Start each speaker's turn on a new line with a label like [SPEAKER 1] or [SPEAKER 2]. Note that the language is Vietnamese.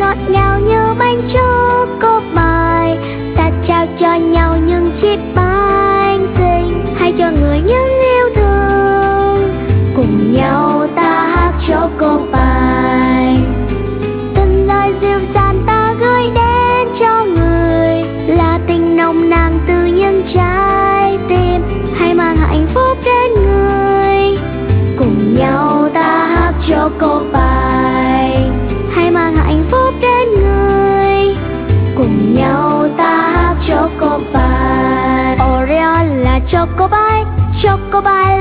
[SPEAKER 1] ngọt ngào như bánh choco pie. Ta trao cho nhau những chiếc bánh xinh, hay cho người những yêu thương. Cùng nhau ta hát choco pie. Từng lời dịu dàng ta gửi đến cho người, là tình nồng nàn từ những trái tim, hãy mang hạnh phúc đến người. Cùng nhau ta hát choco pie, hãy mang hạnh phúc đến người. Cùng nhau ta hát choco pie. Oreo là choco pie